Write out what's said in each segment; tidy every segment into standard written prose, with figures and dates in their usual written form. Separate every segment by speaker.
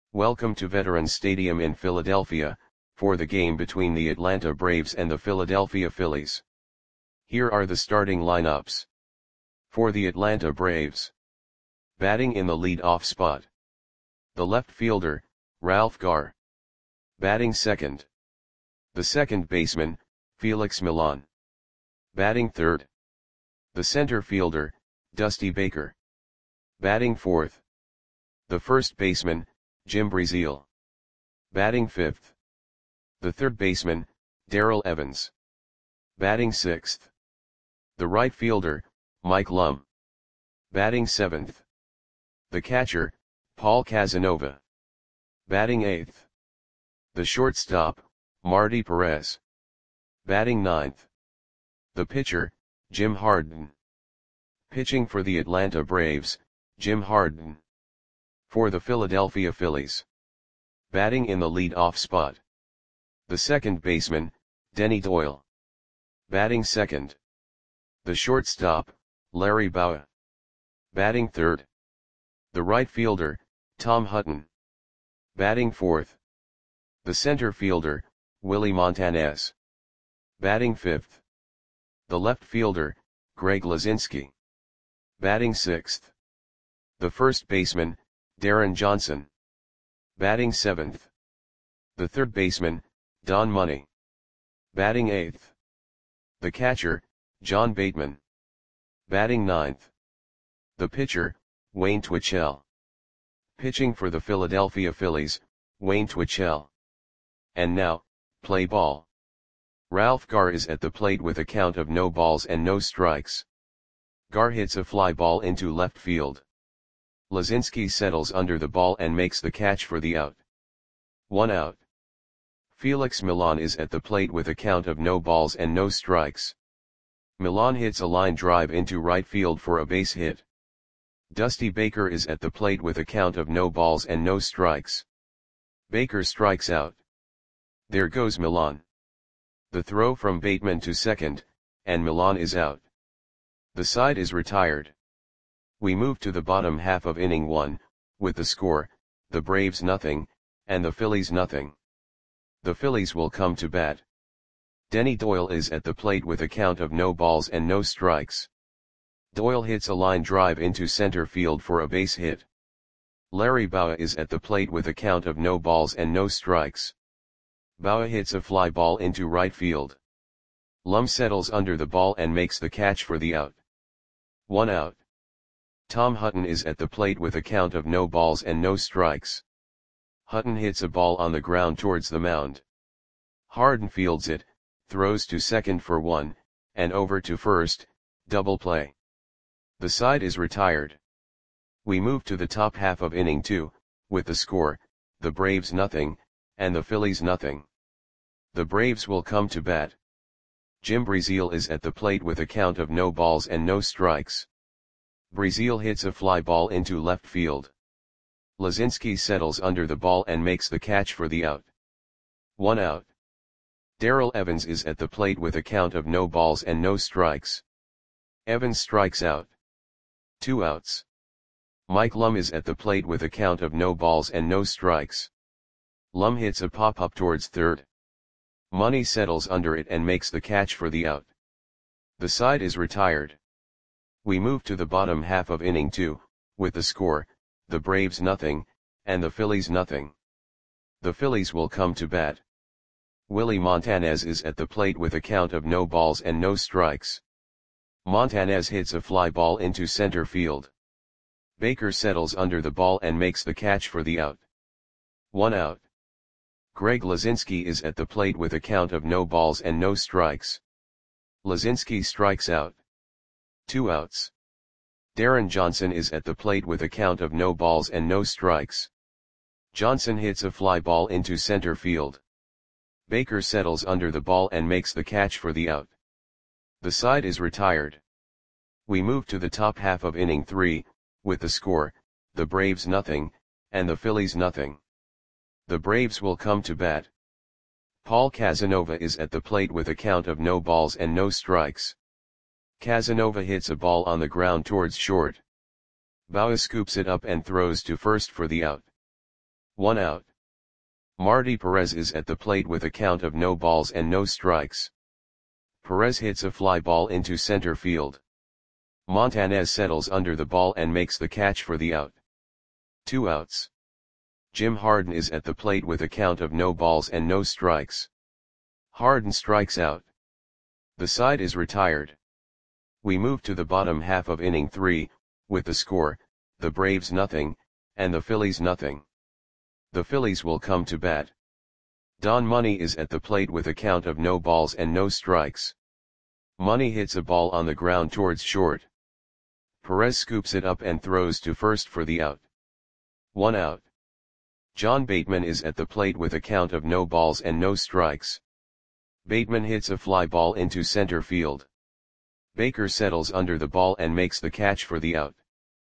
Speaker 1: Welcome to Veterans Stadium in Philadelphia, for the game between the Atlanta Braves and the Philadelphia Phillies. Here are the starting lineups. For the Atlanta Braves. Batting in the lead-off spot. The left fielder, Ralph Garr. Batting second. The second baseman, Felix Millan. Batting third. The center fielder, Dusty Baker. Batting fourth. The first baseman, Jim Breazeal. Batting fifth. The third baseman, Darrell Evans. Batting sixth. The right fielder, Mike Lum. Batting seventh. The catcher, Paul Casanova. Batting eighth. The shortstop, Marty Perez. Batting ninth. The pitcher, Jim Harden. Pitching for the Atlanta Braves, Jim Harden. For the Philadelphia Phillies. Batting in the lead-off spot. The second baseman, Denny Doyle. Batting second. The shortstop, Larry Bowa. Batting third. The right fielder, Tom Hutton. Batting fourth. The center fielder, Willie Montanez. Batting fifth. The left fielder, Greg Luzinski. Batting sixth. The first baseman, Darren Johnson. Batting seventh. The third baseman, Don Money. Batting eighth. The catcher, John Bateman. Batting ninth. The pitcher, Wayne Twitchell. Pitching for the Philadelphia Phillies, Wayne Twitchell. And now, play ball. Ralph Garr is at the plate with a count of no balls and no strikes. Garr hits a fly ball into left field. Luzinski settles under the ball and makes the catch for the out. 1 out. Felix Millan is at the plate with a count of no balls and no strikes. Millan hits a line drive into right field for a base hit. Dusty Baker is at the plate with a count of no balls and no strikes. Baker strikes out. There goes Millan. The throw from Bateman to second, and Millan is out. The side is retired. We move to the bottom half of inning 1, with the score, the Braves nothing, and the Phillies nothing. The Phillies will come to bat. Denny Doyle is at the plate with a count of no balls and no strikes. Doyle hits a line drive into center field for a base hit. Larry Bowa is at the plate with a count of no balls and no strikes. Bowa hits a fly ball into right field. Lum settles under the ball and makes the catch for the out. 1 out. Tom Hutton is at the plate with a count of no balls and no strikes. Hutton hits a ball on the ground towards the mound. Harden fields it, throws to second for 1, and over to first, double play. The side is retired. We move to the top half of inning 2, with the score, the Braves nothing, and the Phillies nothing. The Braves will come to bat. Jim Breazeal is at the plate with a count of no balls and no strikes. Breazeal hits a fly ball into left field. Luzinski settles under the ball and makes the catch for the out. 1 out. Darrell Evans is at the plate with a count of no balls and no strikes. Evans strikes out. 2 outs. Mike Lum is at the plate with a count of no balls and no strikes. Lum hits a pop-up towards third. Money settles under it and makes the catch for the out. The side is retired. We move to the bottom half of inning 2, with the score, the Braves nothing, and the Phillies nothing. The Phillies will come to bat. Willie Montanez is at the plate with a count of no balls and no strikes. Montanez hits a fly ball into center field. Baker settles under the ball and makes the catch for the out. 1 out. Greg Luzinski is at the plate with a count of no balls and no strikes. Luzinski strikes out. 2 outs. Darren Johnson is at the plate with a count of no balls and no strikes. Johnson hits a fly ball into center field. Baker settles under the ball and makes the catch for the out. The side is retired. We move to the top half of inning 3, with the score, the Braves nothing, and the Phillies nothing. The Braves will come to bat. Paul Casanova is at the plate with a count of no balls and no strikes. Casanova hits a ball on the ground towards short. Bowa scoops it up and throws to first for the out. 1 out. Marty Perez is at the plate with a count of no balls and no strikes. Perez hits a fly ball into center field. Montanez settles under the ball and makes the catch for the out. 2 outs. Jim Harden is at the plate with a count of no balls and no strikes. Harden strikes out. The side is retired. We move to the bottom half of inning 3, with the score, the Braves nothing, and the Phillies nothing. The Phillies will come to bat. Don Money is at the plate with a count of no balls and no strikes. Money hits a ball on the ground towards short. Perez scoops it up and throws to first for the out. 1 out. John Bateman is at the plate with a count of no balls and no strikes. Bateman hits a fly ball into center field. Baker settles under the ball and makes the catch for the out.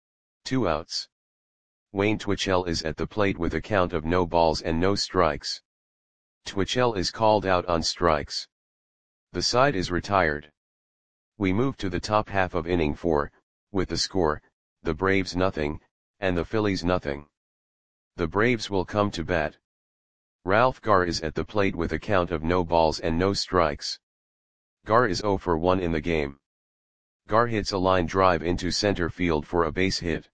Speaker 1: 2 outs. Wayne Twitchell is at the plate with a count of no balls and no strikes. Twitchell is called out on strikes. The side is retired. We move to the top half of inning 4, with the score, the Braves nothing, and the Phillies nothing. The Braves will come to bat. Ralph Garr is at the plate with a count of no balls and no strikes. Garr is 0 for 1 in the game. Garr hits a line drive into center field for a base hit.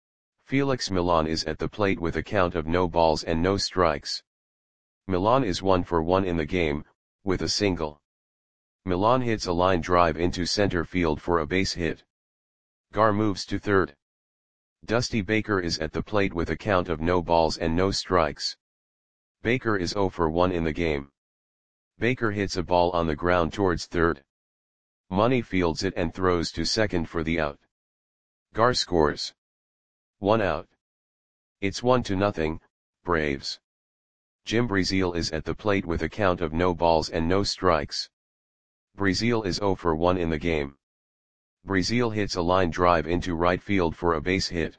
Speaker 1: Felix Millan is at the plate with a count of no balls and no strikes. Millan is 1 for 1 in the game, with a single. Millan hits a line drive into center field for a base hit. Garr moves to third. Dusty Baker is at the plate with a count of no balls and no strikes. Baker is 0 for 1 in the game. Baker hits a ball on the ground towards third. Money fields it and throws to second for the out. Garr scores. 1 out. It's 1-0, Braves. Jim Breazeal is at the plate with a count of no balls and no strikes. Breazeal is 0 for 1 in the game. Breazeal hits a line drive into right field for a base hit.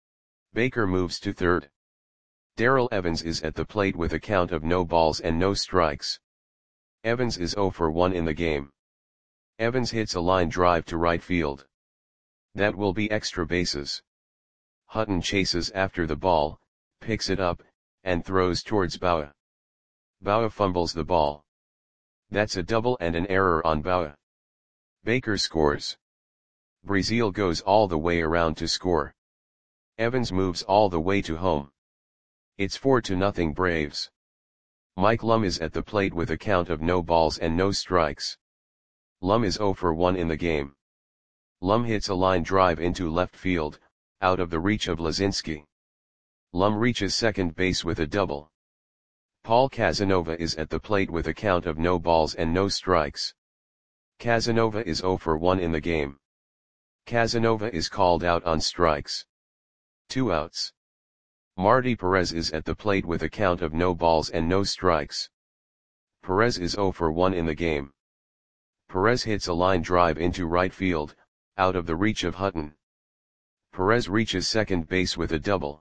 Speaker 1: Baker moves to third. Darrell Evans is at the plate with a count of no balls and no strikes. Evans is 0 for 1 in the game. Evans hits a line drive to right field. That will be extra bases. Hutton chases after the ball, picks it up, and throws towards Bauer. Bauer fumbles the ball. That's a double and an error on Bauer. Baker scores. Breazeal goes all the way around to score. Evans moves all the way to home. It's 4-0 Braves. Mike Lum is at the plate with a count of no balls and no strikes. Lum is 0 for 1 in the game. Lum hits a line drive into left field, out of the reach of Lazinski. Lum reaches second base with a double. Paul Casanova is at the plate with a count of no balls and no strikes. Casanova is 0 for 1 in the game. Casanova is called out on strikes. 2 outs. Marty Perez is at the plate with a count of no balls and no strikes. Perez is 0 for 1 in the game. Perez hits a line drive into right field, out of the reach of Hutton. Perez reaches second base with a double.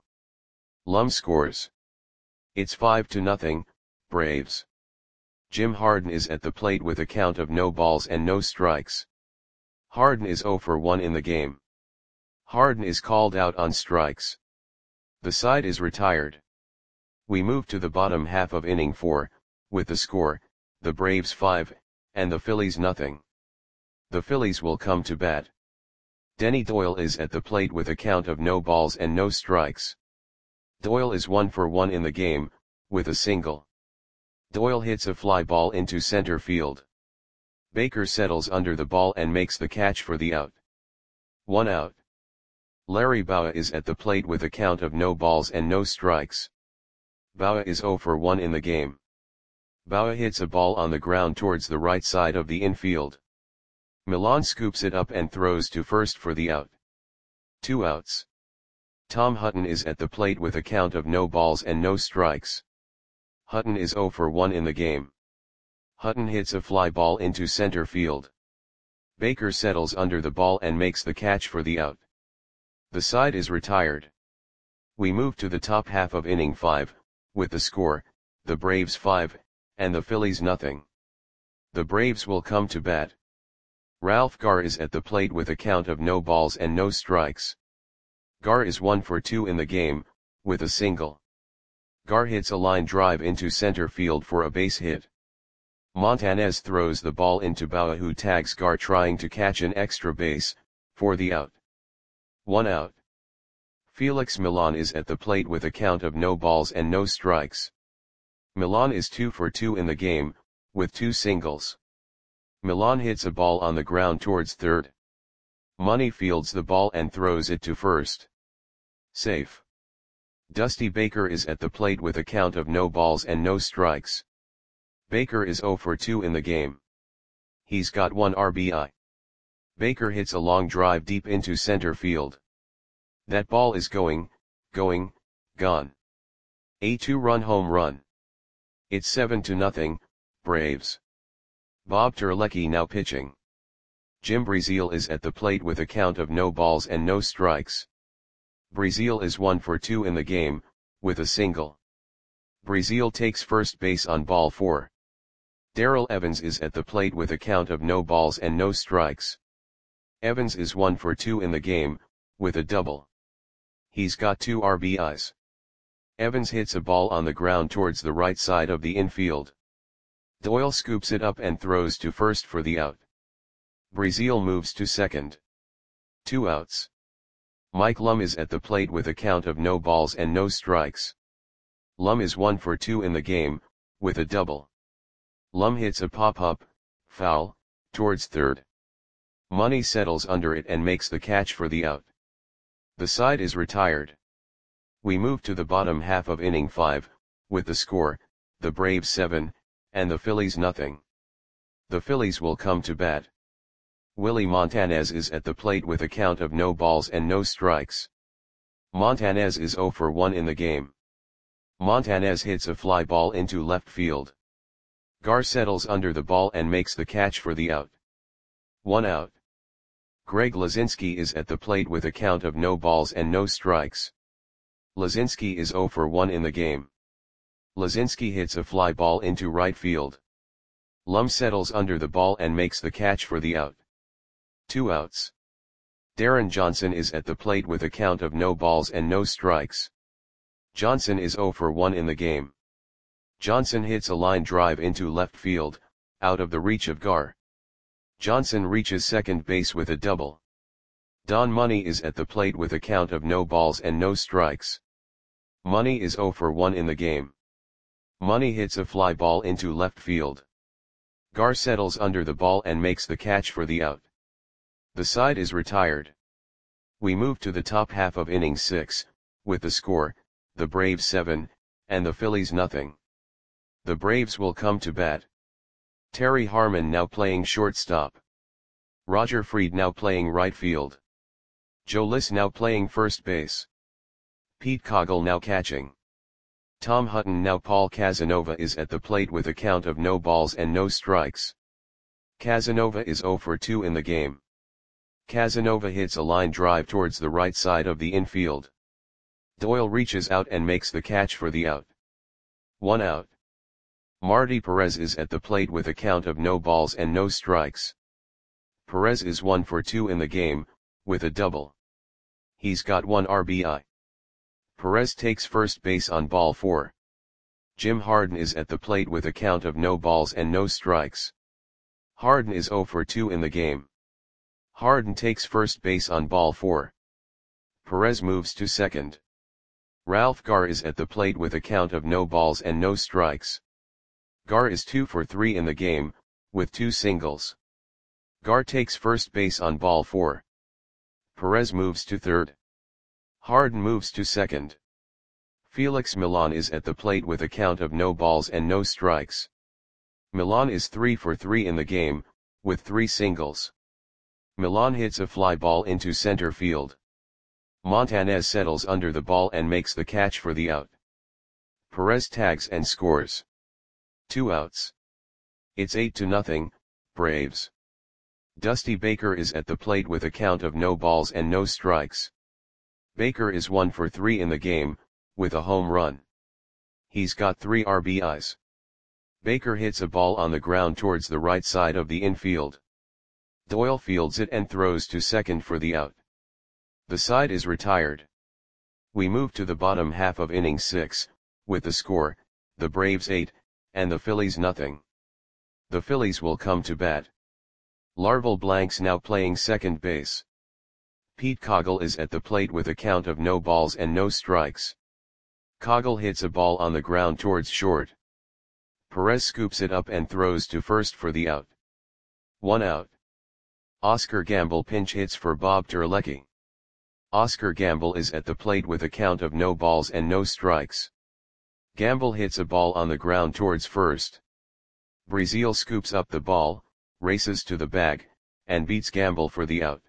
Speaker 1: Lum scores. It's 5-0, Braves. Jim Harden is at the plate with a count of no balls and no strikes. Harden is 0 for 1 in the game. Harden is called out on strikes. The side is retired. We move to the bottom half of inning 4, with the score, the Braves 5, and the Phillies nothing. The Phillies will come to bat. Denny Doyle is at the plate with a count of no balls and no strikes. Doyle is 1 for 1 in the game, with a single. Doyle hits a fly ball into center field. Baker settles under the ball and makes the catch for the out. 1 out. Larry Bowa is at the plate with a count of no balls and no strikes. Bowa is 0 for 1 in the game. Bowa hits a ball on the ground towards the right side of the infield. Millan scoops it up and throws to first for the out. 2 outs. Tom Hutton is at the plate with a count of no balls and no strikes. Hutton is 0 for 1 in the game. Hutton hits a fly ball into center field. Baker settles under the ball and makes the catch for the out. The side is retired. We move to the top half of inning 5, with the score, the Braves 5, and the Phillies nothing. The Braves will come to bat. Ralph Garr is at the plate with a count of no balls and no strikes. Garr is 1 for 2 in the game, with a single. Gar hits a line drive into center field for a base hit. Montanez throws the ball into Bauer, who tags Gar, trying to catch an extra base, for the out. 1 out. Felix Millan is at the plate with a count of no balls and no strikes. Millan is 2 for 2 in the game, with 2 singles. Millan hits a ball on the ground towards third. Money fields the ball and throws it to first. Safe. Dusty Baker is at the plate with a count of no balls and no strikes. Baker is 0 for 2 in the game. He's got 1 RBI. Baker hits a long drive deep into center field. That ball is gone. A 2-run home run. It's 7-0, Braves. Bob Terlecki now pitching. Jim Breazeal is at the plate with a count of no balls and no strikes. Breazeal is 1 for 2 in the game, with a single. Breazeal takes first base on ball 4. Darrell Evans is at the plate with a count of no balls and no strikes. Evans is 1 for 2 in the game, with a double. He's got 2 RBIs. Evans hits a ball on the ground towards the right side of the infield. Doyle scoops it up and throws to first for the out. Breazeal moves to second. 2 outs. Mike Lum is at the plate with a count of no balls and no strikes. Lum is 1 for 2 in the game, with a double. Lum hits a pop-up, foul, towards third. Money settles under it and makes the catch for the out. The side is retired. We move to the bottom half of inning 5, with the score, the Braves 7, and the Phillies nothing. The Phillies will come to bat. Willie Montanez is at the plate with a count of no balls and no strikes. Montanez is 0 for 1 in the game. Montanez hits a fly ball into left field. Gar settles under the ball and makes the catch for the out. 1 out. Greg Lazinski is at the plate with a count of no balls and no strikes. Lazinski is 0 for 1 in the game. Lazinski hits a fly ball into right field. Lum settles under the ball and makes the catch for the out. 2 outs. Darren Johnson is at the plate with a count of no balls and no strikes. Johnson is 0 for 1 in the game. Johnson hits a line drive into left field, out of the reach of Gar. Johnson reaches second base with a double. Don Money is at the plate with a count of no balls and no strikes. Money is 0 for 1 in the game. Money hits a fly ball into left field. Gar settles under the ball and makes the catch for the out. The side is retired. We move to the top half of inning 6, with the score, the Braves 7, and the Phillies nothing. The Braves will come to bat. Terry Harmon now playing shortstop. Roger Freed now playing right field. Joe Liss now playing first base. Pete Coggle now catching. Tom Hutton now. Paul Casanova is at the plate with a count of no balls and no strikes. Casanova is 0 for 2 in the game. Casanova hits a line drive towards the right side of the infield. Doyle reaches out and makes the catch for the out. 1 out. Marty Perez is at the plate with a count of no balls and no strikes. Perez is 1 for 2 in the game, with a double. He's got 1 RBI. Perez takes first base on ball 4. Jim Harden is at the plate with a count of no balls and no strikes. Harden is 0 for 2 in the game. Harden takes first base on ball 4. Perez moves to second. Ralph Gar is at the plate with a count of no balls and no strikes. Gar is 2 for 3 in the game, with 2 singles. Gar takes first base on ball 4. Perez moves to third. Harden moves to second. Felix Millan is at the plate with a count of no balls and no strikes. Millan is 3 for 3 in the game, with 3 singles. Millan hits a fly ball into center field. Montanez settles under the ball and makes the catch for the out. Perez tags and scores. 2 outs. It's 8-0, Braves. Dusty Baker is at the plate with a count of no balls and no strikes. Baker is 1 for 3 in the game, with a home run. He's got 3 RBIs. Baker hits a ball on the ground towards the right side of the infield. Doyle fields it and throws to second for the out. The side is retired. We move to the bottom half of inning 6, with the score, the Braves 8, and the Phillies nothing. The Phillies will come to bat. Larval Blanks now playing second base. Pete Coggle is at the plate with a count of no balls and no strikes. Coggle hits a ball on the ground towards short. Perez scoops it up and throws to first for the out. 1 out. Oscar Gamble pinch hits for Bob Terlecki. Oscar Gamble is at the plate with a count of no balls and no strikes. Gamble hits a ball on the ground towards first. Breazeal scoops up the ball, races to the bag, and beats Gamble for the out.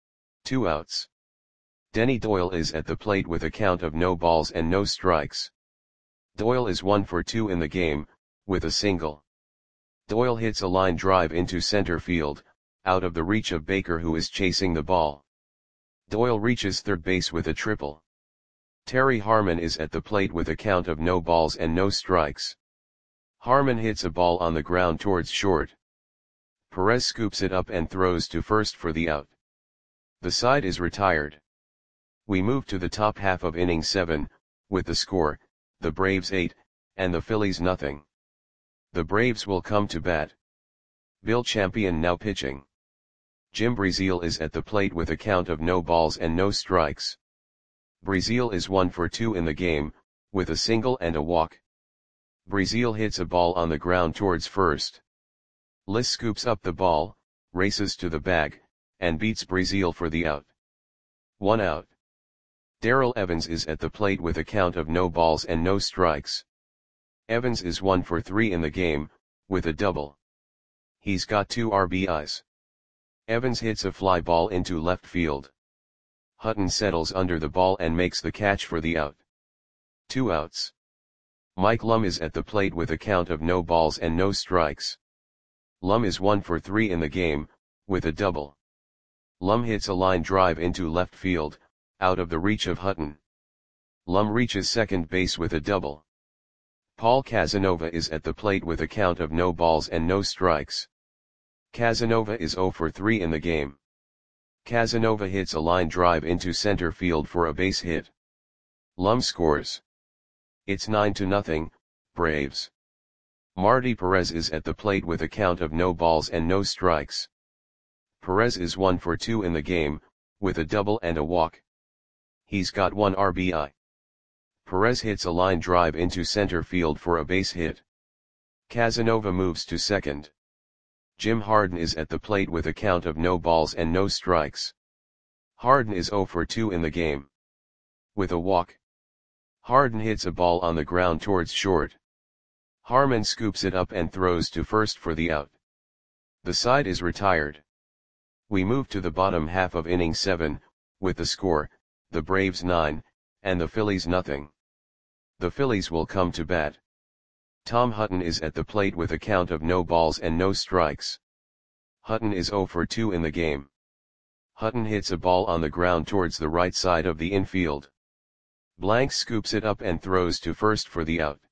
Speaker 1: 2 outs. Denny Doyle is at the plate with a count of no balls and no strikes. Doyle is 1 for 2 in the game, with a single. Doyle hits a line drive into center field, out of the reach of Baker who is chasing the ball. Doyle reaches third base with a triple. Terry Harmon is at the plate with a count of no balls and no strikes. Harmon hits a ball on the ground towards short. Perez scoops it up and throws to first for the out. The side is retired. We move to the top half of inning 7, with the score, the Braves 8, and the Phillies nothing. The Braves will come to bat. Bill Champion now pitching. Jim Breazeal is at the plate with a count of no balls and no strikes. Breazeal is 1 for 2 in the game, with a single and a walk. Breazeal hits a ball on the ground towards first. Liss scoops up the ball, races to the bag, and beats Breazeal for the out. 1 out. Darrell Evans is at the plate with a count of no balls and no strikes. Evans is 1 for 3 in the game, with a double. He's got 2 RBIs. Evans hits a fly ball into left field. Hutton settles under the ball and makes the catch for the out. 2 outs. Mike Lum is at the plate with a count of no balls and no strikes. Lum is 1 for 3 in the game, with a double. Lum hits a line drive into left field, out of the reach of Hutton. Lum reaches second base with a double. Paul Casanova is at the plate with a count of no balls and no strikes. Casanova is 0 for 3 in the game. Casanova hits a line drive into center field for a base hit. Lum scores. It's 9-0, Braves. Marty Perez is at the plate with a count of no balls and no strikes. Perez is 1 for 2 in the game, with a double and a walk. He's got 1 RBI. Perez hits a line drive into center field for a base hit. Casanova moves to second. Jim Harden is at the plate with a count of no balls and no strikes. Harden is 0 for 2 in the game. With a walk. Harden hits a ball on the ground towards short. Harmon scoops it up and throws to first for the out. The side is retired. We move to the bottom half of inning 7, with the score, the Braves 9, and the Phillies nothing. The Phillies will come to bat. Tom Hutton is at the plate with a count of no balls and no strikes. Hutton is 0 for 2 in the game. Hutton hits a ball on the ground towards the right side of the infield. Blanks scoops it up and throws to first for the out.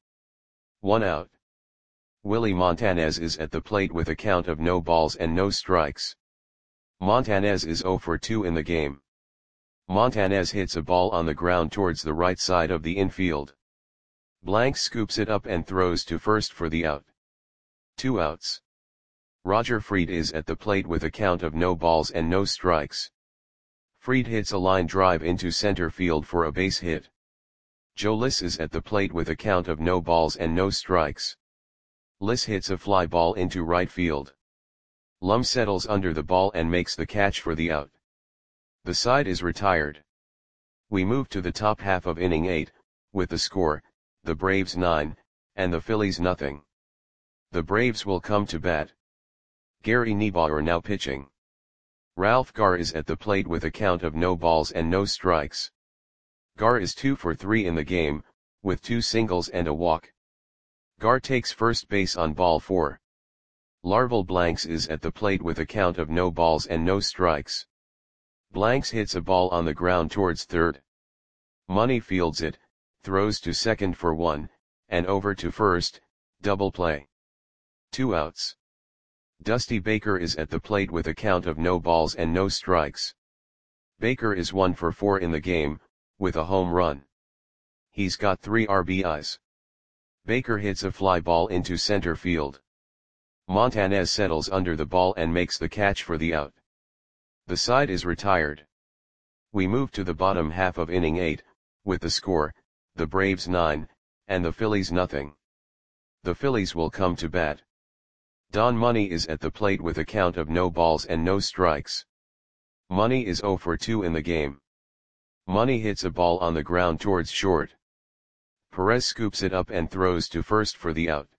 Speaker 1: 1 out. Willie Montanez is at the plate with a count of no balls and no strikes. Montanez is 0 for 2 in the game. Montanez hits a ball on the ground towards the right side of the infield. Blanks scoops it up and throws to first for the out. 2 outs. Roger Freed is at the plate with a count of no balls and no strikes. Freed hits a line drive into center field for a base hit. Joe Liss is at the plate with a count of no balls and no strikes. Liss hits a fly ball into right field. Lum settles under the ball and makes the catch for the out. The side is retired. We move to the top half of inning 8, with the score, the Braves 9, and the Phillies nothing. The Braves will come to bat. Gary Niebauer now pitching. Ralph Garr is at the plate with a count of no balls and no strikes. Garr is 2 for 3 in the game, with 2 singles and a walk. Garr takes first base on ball 4. Larval Blanks is at the plate with a count of no balls and no strikes. Blanks hits a ball on the ground towards third. Money fields it, throws to second for 1, and over to first, double play. 2 outs. Dusty Baker is at the plate with a count of no balls and no strikes. Baker is 1 for 4 in the game, with a home run. He's got 3 RBIs. Baker hits a fly ball into center field. Montanez settles under the ball and makes the catch for the out. The side is retired. We move to the bottom half of inning 8, with the score, the Braves 9, and the Phillies nothing. The Phillies will come to bat. Don Money is at the plate with a count of no balls and no strikes. Money is 0 for 2 in the game. Money hits a ball on the ground towards short. Perez scoops it up and throws to first for the out.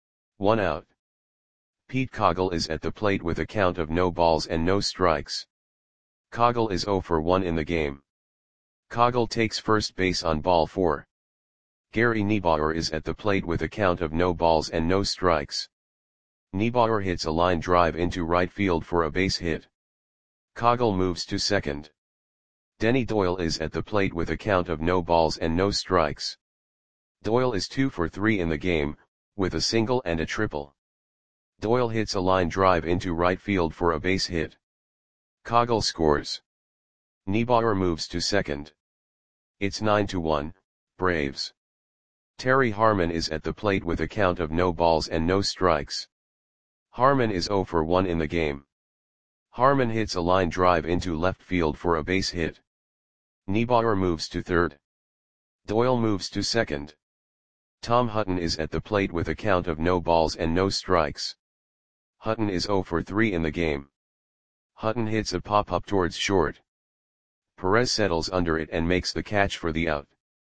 Speaker 1: 1 out. Pete Coggle is at the plate with a count of no balls and no strikes. Coggle is 0 for 1 in the game. Coggle takes first base on ball 4. Gary Niebauer is at the plate with a count of no balls and no strikes. Niebauer hits a line drive into right field for a base hit. Coggle moves to second. Denny Doyle is at the plate with a count of no balls and no strikes. Doyle is 2 for 3 in the game, with a single and a triple. Doyle hits a line drive into right field for a base hit. Coggle scores. Niebauer moves to second. It's 9-1, Braves. Terry Harmon is at the plate with a count of no balls and no strikes. Harmon is 0 for 1 in the game. Harmon hits a line drive into left field for a base hit. Niebauer moves to third. Doyle moves to second. Tom Hutton is at the plate with a count of no balls and no strikes. Hutton is 0 for 3 in the game. Hutton hits a pop-up towards short. Perez settles under it and makes the catch for the out.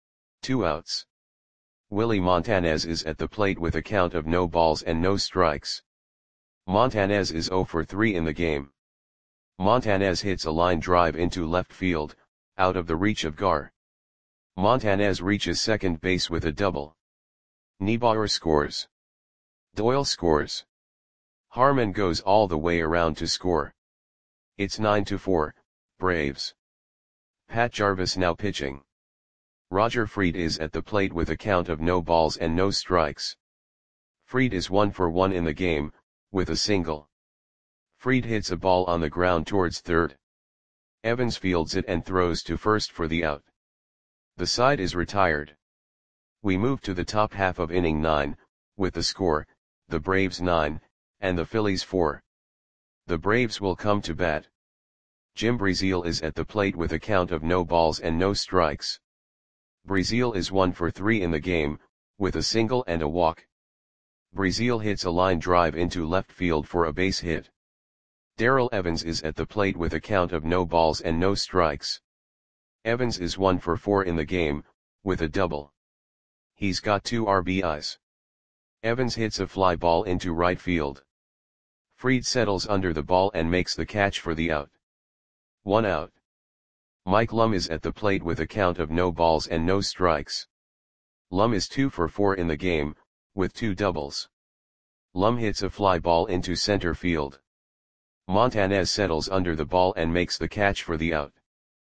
Speaker 1: 2 outs. Willie Montanez is at the plate with a count of no balls and no strikes. Montanez is 0 for 3 in the game. Montanez hits a line drive into left field, out of the reach of Gar. Montanez reaches second base with a double. Niebauer scores. Doyle scores. Harmon goes all the way around to score. It's 9-4, Braves. Pat Jarvis now pitching. Roger Fried is at the plate with a count of no balls and no strikes. Fried is 1 for 1 in the game, with a single. Fried hits a ball on the ground towards third. Evans fields it and throws to first for the out. The side is retired. We move to the top half of inning 9, with the score, the Braves 9, and the Phillies 4. The Braves will come to bat. Jim Breazeal is at the plate with a count of no balls and no strikes. Breazeal is 1 for 3 in the game, with a single and a walk. Breazeal hits a line drive into left field for a base hit. Darrell Evans is at the plate with a count of no balls and no strikes. Evans is 1 for 4 in the game, with a double. He's got 2 RBIs. Evans hits a fly ball into right field. Fried settles under the ball and makes the catch for the out. 1 out. Mike Lum is at the plate with a count of no balls and no strikes. Lum is 2 for 4 in the game, with 2 doubles. Lum hits a fly ball into center field. Montanez settles under the ball and makes the catch for the out.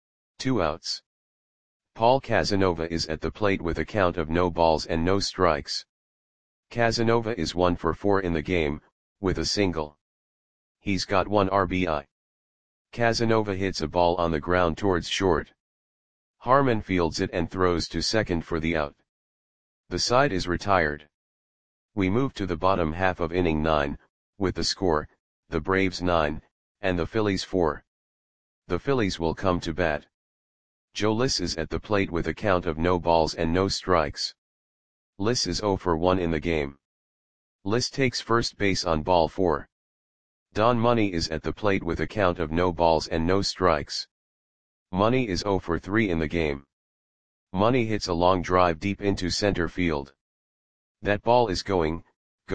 Speaker 1: 2 outs. Paul Casanova is at the plate with a count of no balls and no strikes. Casanova is 1 for 4 in the game, with a single. He's got 1 RBI. Casanova hits a ball on the ground towards short. Harmon fields it and throws to second for the out. The side is retired. We move to the bottom half of inning 9, with the score, the Braves 9, and the Phillies 4. The Phillies will come to bat. Joe Liss is at the plate with a count of no balls and no strikes. Liss is 0 for 1 in the game. Liss takes first base on ball 4. Don Money is at the plate with a count of no balls and no strikes. Money is 0 for 3 in the game. Money hits a long drive deep into center field. That ball is gone.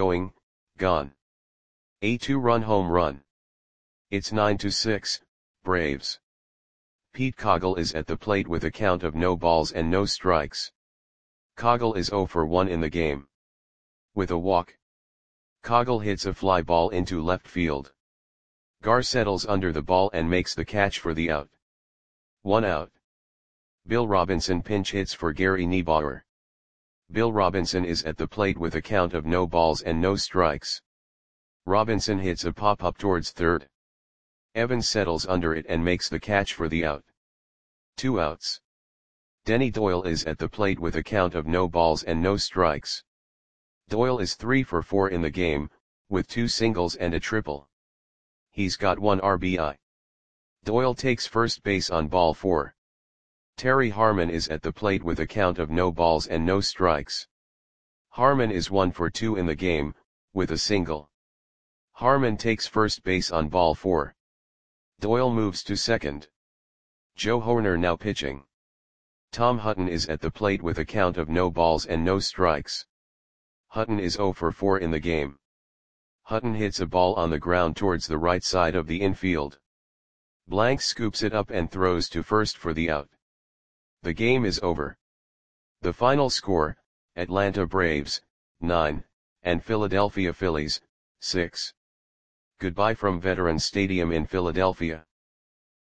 Speaker 1: A 2-run home run. It's 9-6, Braves. Pete Coggle is at the plate with a count of no balls and no strikes. Coggle is 0 for 1 in the game. With a walk. Coggle hits a fly ball into left field. Gar settles under the ball and makes the catch for the out. 1 out. Bill Robinson pinch hits for Gary Niebauer. Bill Robinson is at the plate with a count of no balls and no strikes. Robinson hits a pop-up towards third. Evans settles under it and makes the catch for the out. 2 outs. Denny Doyle is at the plate with a count of no balls and no strikes. Doyle is 3 for 4 in the game, with 2 singles and a triple. He's got 1 RBI. Doyle takes first base on ball 4. Terry Harmon is at the plate with a count of no balls and no strikes. Harmon is 1 for 2 in the game, with a single. Harmon takes first base on ball 4. Doyle moves to second. Joe Hoerner now pitching. Tom Hutton is at the plate with a count of no balls and no strikes. Hutton is 0 for 4 in the game. Hutton hits a ball on the ground towards the right side of the infield. Blank scoops it up and throws to first for the out. The game is over. The final score, Atlanta Braves, 9, and Philadelphia Phillies, 6. Goodbye from Veterans Stadium in Philadelphia.